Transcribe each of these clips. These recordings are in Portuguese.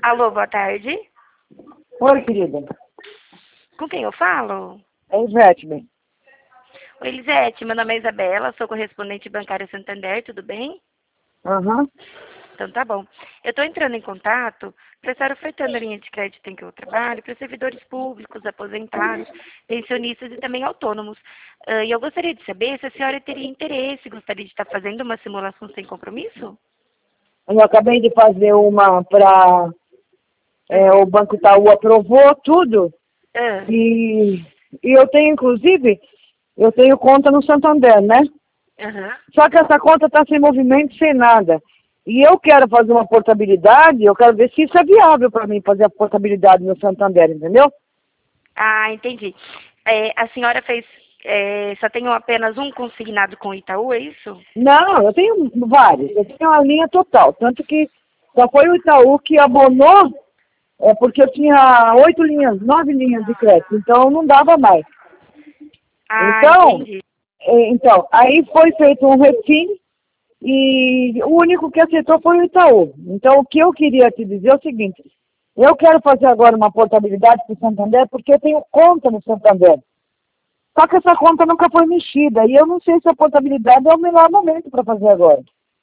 Alô, boa tarde. Oi, querida. Com quem eu falo? É Ivete, bem. Oi, Elisete, meu nome é Isabela, sou correspondente bancária Santander, tudo bem? Aham. Então tá bom. Eu estou entrando em contato para estar ofertando a linha de crédito em que eu trabalho para servidores públicos, aposentados, pensionistas e também autônomos. E eu gostaria de saber se a senhora teria interesse, gostaria de estar fazendo uma simulação sem compromisso? Eu acabei de fazer uma para... o Banco Itaú aprovou tudo. Ah, E eu tenho, inclusive, eu tenho conta no Santander, né? aham. Só que essa conta está sem movimento, sem nada. E eu quero fazer uma portabilidade, eu quero ver se isso é viável para mim, fazer a portabilidade no Santander, entendeu? Ah, entendi. A senhora fez, só tem apenas um consignado com o Itaú, é isso? Não, eu tenho vários. Eu tenho uma linha total. Tanto que só foi o Itaú que abonou, porque eu tinha 8 linhas, 9 linhas de crédito. Então não dava mais. Ah, Então, entendi. aí foi feito um refim e o único que aceitou foi o Itaú. Então, o que eu queria te dizer é o seguinte: eu quero fazer agora uma portabilidade para o Santander porque eu tenho conta no Santander. Só que essa conta nunca foi mexida e eu não sei se a portabilidade é o melhor momento para fazer agora.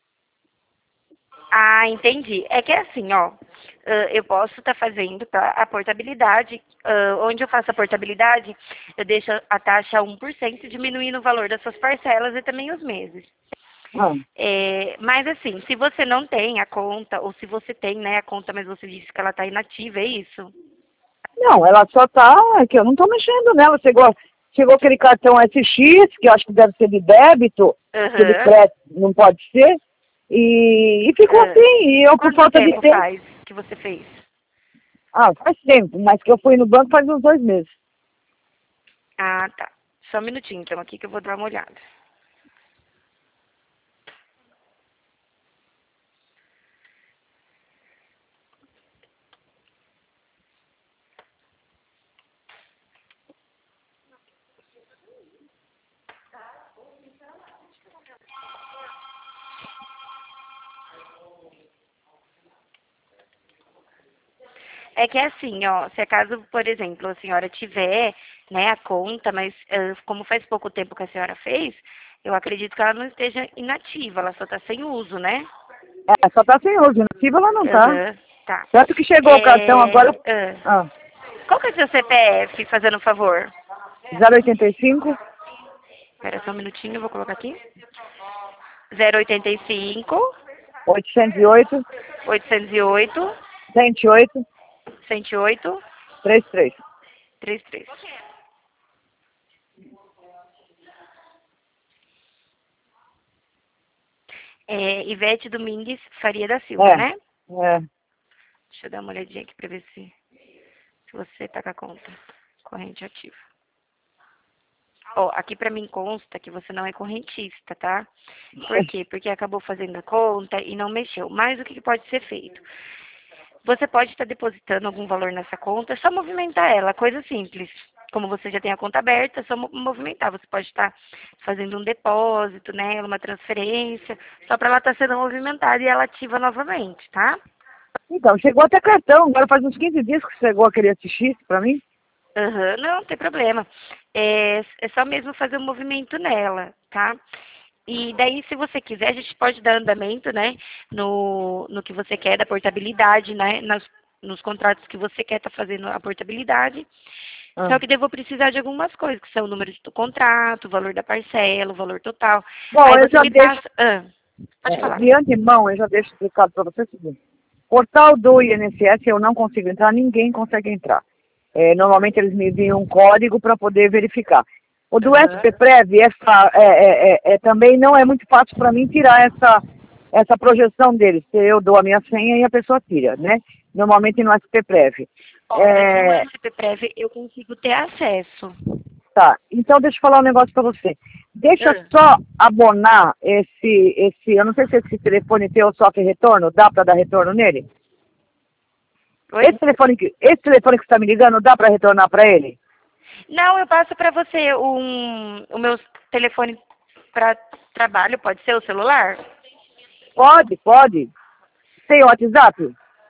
Ah, entendi. É que é assim, ó, eu posso estar fazendo, tá, a portabilidade, onde eu faço a portabilidade, eu deixo a taxa 1%, diminuindo o valor das suas parcelas e também os meses. Ah, Mas assim, se você não tem a conta, ou se você tem, né, a conta, mas você disse que ela está inativa, é isso? não, ela só tá, é que eu não estou mexendo nela. Chegou aquele cartão SX, que eu acho que deve ser de débito, que de Aham. crédito não pode ser, e ficou Ah, assim, e eu por quanto falta de tempo tempo. faz que você fez? Ah, faz tempo, mas que eu fui no banco faz uns 2 meses. Ah, tá. Só um minutinho, então, aqui que eu vou dar uma olhada. É que é assim, ó, se acaso, por exemplo, a senhora tiver, né, a conta, mas como faz pouco tempo que a senhora fez, eu acredito que ela não esteja inativa, ela só está sem uso, né? É, só tá sem uso, inativa ela não tá. Aham, tá. Tanto que chegou o cartão agora, ah, Qual que é o seu CPF, fazendo um favor? 085, Espera só um minutinho, eu vou colocar aqui. 085 808, 808 108, 108 33. 33. Ivete Domingues Faria da Silva, É, né? é. Deixa eu dar uma olhadinha aqui pra ver se você tá com a conta corrente ativa. Ó, aqui pra mim consta que você não é correntista, tá? Por quê? Porque acabou fazendo a conta e não mexeu. Mas o que pode ser feito? Você pode estar depositando algum valor nessa conta, é só movimentar ela, coisa simples. Como você já tem a conta aberta, é só movimentar. Você pode estar fazendo um depósito, né, uma transferência, só para ela estar sendo movimentada e ela ativa novamente, tá? Então, chegou até cartão, agora faz uns 15 dias que chegou aquele SX pra mim. Aham, não tem problema. É só mesmo fazer um movimento nela, tá? E daí, se você quiser, a gente pode dar andamento, né, no que você quer da portabilidade, né, nos contratos que você quer estar fazendo a portabilidade. Ah. Só que daí eu vou precisar de algumas coisas, que são o número do contrato, o valor da parcela, o valor total. Bom, Aí eu você já me deixo, passa. Pode falar. de antemão, eu já deixo explicado para você o seguinte. Portal do INSS eu não consigo entrar, ninguém consegue entrar. Normalmente eles me enviam um código para poder verificar. O do Aham. SPPrev também não é muito fácil para mim tirar essa projeção deles. Eu dou a minha senha e a pessoa tira, né? Normalmente no SPPrev. Ó, mas no SPPrev eu consigo ter acesso. Tá, então deixa eu falar um negócio para você. Deixa Ah. só abonar eu não sei se esse telefone teu sofre retorno, dá para dar retorno nele? Oi? Esse telefone que está me ligando, dá para retornar para ele? Não, eu passo para você o meu telefone para trabalho, pode ser o celular? Pode, pode. Tem o WhatsApp?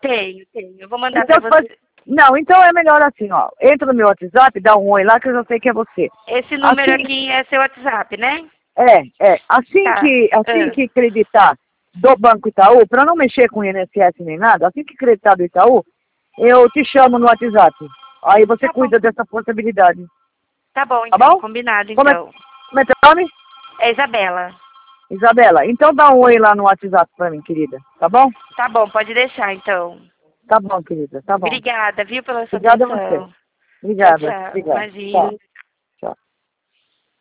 Tenho. Eu vou mandar Então, pra você. Não, então é melhor assim, ó. Entra no meu WhatsApp, dá um oi lá que eu já sei que é você. Esse número Assim, aqui é seu WhatsApp, né? Assim Tá. que acreditar do Banco Itaú, para não mexer com o INSS nem nada, assim que acreditar do Itaú, eu te chamo no WhatsApp. Aí você Tá bom. cuida dessa possibilidade. Tá bom, Tá então. bom? Combinado, Como é, então. como é teu nome? É Isabela. Isabela. Então dá um oi lá no WhatsApp pra mim, querida. Tá bom? Tá bom, pode deixar, então. Tá bom, querida. Tá bom. Obrigada, viu, pela sua Obrigada a você. atenção. Tchau, Obrigada. tchau. Obrigada. Imagina. Tchau.